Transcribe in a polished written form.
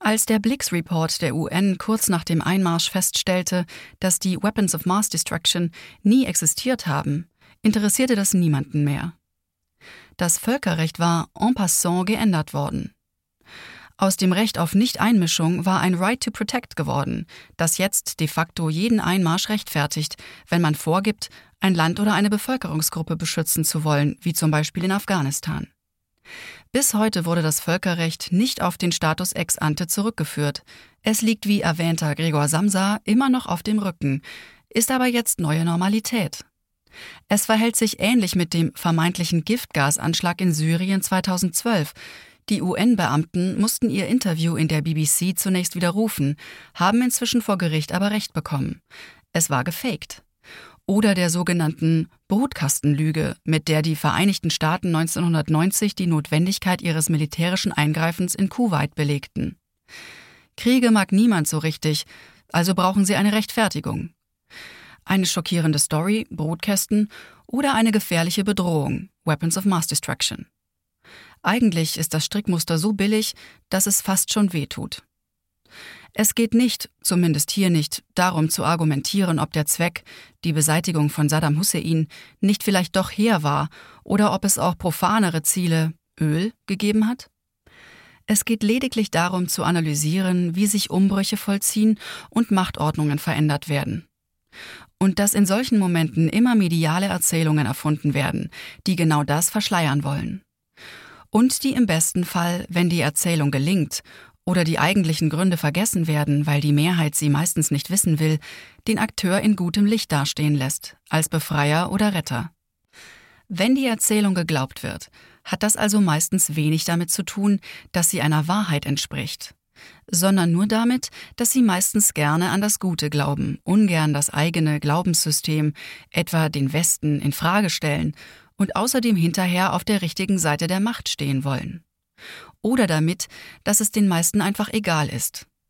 Als der Blix-Report der UN kurz nach dem Einmarsch feststellte, dass die Weapons of Mass Destruction nie existiert haben, interessierte das niemanden mehr. Das Völkerrecht war en passant geändert worden. Aus dem Recht auf Nicht-Einmischung war ein Right to Protect geworden, das jetzt de facto jeden Einmarsch rechtfertigt, wenn man vorgibt, ein Land oder eine Bevölkerungsgruppe beschützen zu wollen, wie zum Beispiel in Afghanistan. Bis heute wurde das Völkerrecht nicht auf den Status ex ante zurückgeführt. Es liegt, wie erwähnter Gregor Samsa, immer noch auf dem Rücken, ist aber jetzt neue Normalität. Es verhält sich ähnlich mit dem vermeintlichen Giftgasanschlag in Syrien 2012. Die UN-Beamten mussten ihr Interview in der BBC zunächst widerrufen, haben inzwischen vor Gericht aber Recht bekommen. Es war gefaked. Oder der sogenannten Brutkastenlüge, mit der die Vereinigten Staaten 1990 die Notwendigkeit ihres militärischen Eingreifens in Kuwait belegten. Kriege mag niemand so richtig, also brauchen sie eine Rechtfertigung. Eine schockierende Story, Brutkästen, oder eine gefährliche Bedrohung, Weapons of Mass Destruction. Eigentlich ist das Strickmuster so billig, dass es fast schon wehtut. Es geht nicht, zumindest hier nicht, darum zu argumentieren, ob der Zweck, die Beseitigung von Saddam Hussein, nicht vielleicht doch hehr war oder ob es auch profanere Ziele, Öl, gegeben hat. Es geht lediglich darum zu analysieren, wie sich Umbrüche vollziehen und Machtordnungen verändert werden. Und dass in solchen Momenten immer mediale Erzählungen erfunden werden, die genau das verschleiern wollen. Und die im besten Fall, wenn die Erzählung gelingt oder die eigentlichen Gründe vergessen werden, weil die Mehrheit sie meistens nicht wissen will, den Akteur in gutem Licht dastehen lässt, als Befreier oder Retter. Wenn die Erzählung geglaubt wird, hat das also meistens wenig damit zu tun, dass sie einer Wahrheit entspricht, sondern nur damit, dass sie meistens gerne an das Gute glauben, ungern das eigene Glaubenssystem, etwa den Westen, in Frage stellen und außerdem hinterher auf der richtigen Seite der Macht stehen wollen. Oder damit, dass es den meisten einfach egal ist.